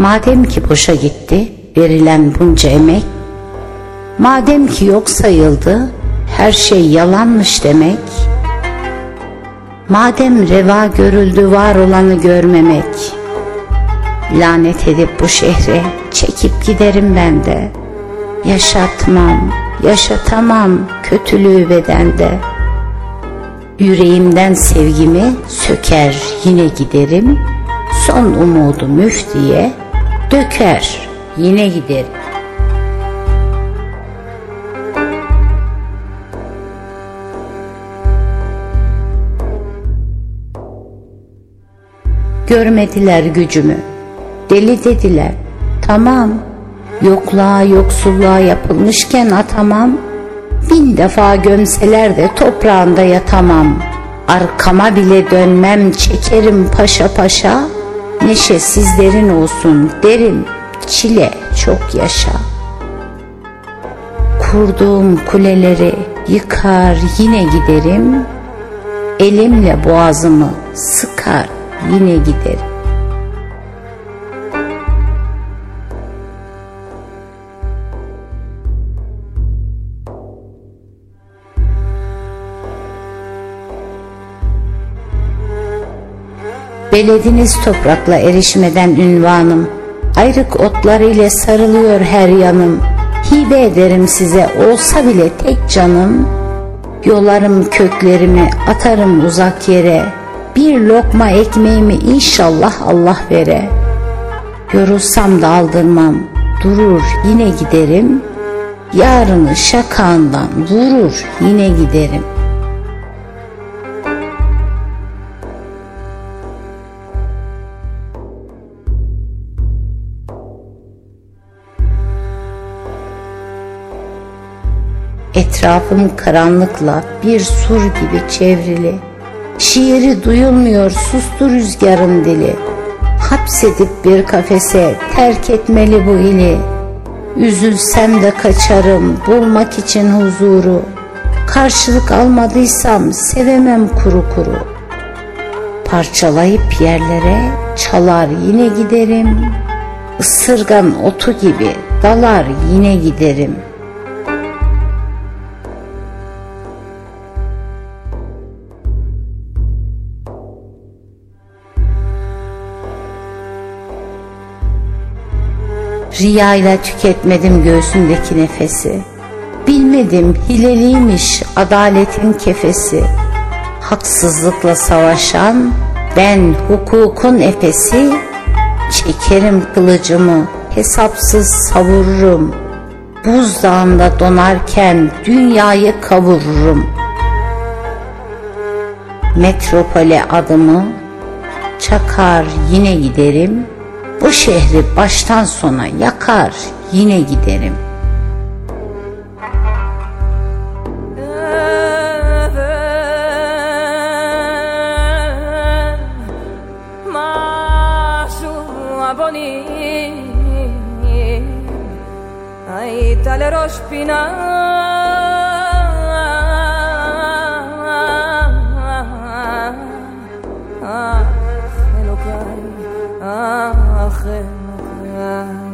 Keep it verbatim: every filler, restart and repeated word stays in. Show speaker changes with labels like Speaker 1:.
Speaker 1: Madem ki boşa gitti verilen bunca emek, madem ki yok sayıldı her şey yalanmış demek, madem reva görüldü var olanı görmemek, lanet edip bu şehre çekip giderim ben de. Yaşatmam, yaşatamam kötülüğü bedende. Yüreğimden sevgimi söker yine giderim. Son umudu müftiye döker yine giderim. Görmediler gücümü, deli dediler, tamam. Yokluğa yoksulluğa yapılmışken atamam. Bin defa gömseler de toprağında yatamam. Arkama bile dönmem, çekerim paşa paşa. Neşe sizlerin olsun derim, çile çok yaşa. Kurduğum kuleleri yıkar yine giderim. Elimle boğazımı sıkar yine giderim. Belediniz toprakla erişmeden ünvanım, ayrık otlar ile sarılıyor her yanım. Hibe ederim size olsa bile tek canım. Yolarım köklerimi atarım uzak yere. Bir lokma ekmeğimi inşallah Allah vere. Yorulsam da aldırmam, durur yine giderim. Yarını şakağından vurur yine giderim. Etrafım karanlıkla bir sur gibi çevrili. Şiiri duyulmuyor, sustu rüzgarın dili. Hapsedip bir kafese terk etmeli bu ili. Üzülsem de kaçarım bulmak için huzuru. Karşılık almadıysam sevemem kuru kuru. Parçalayıp yerlere çalar yine giderim. Isırgan otu gibi dalar yine giderim. Riyayla tüketmedim göğsündeki nefesi. Bilmedim hileliymiş adaletin kefesi. Haksızlıkla savaşan ben hukukun efesi. Çekerim kılıcımı hesapsız savururum. Buzdağında donarken dünyayı kavururum. Metropole adımı çakar yine giderim. Bu şehri baştan sona yakar yine giderim.
Speaker 2: Ah,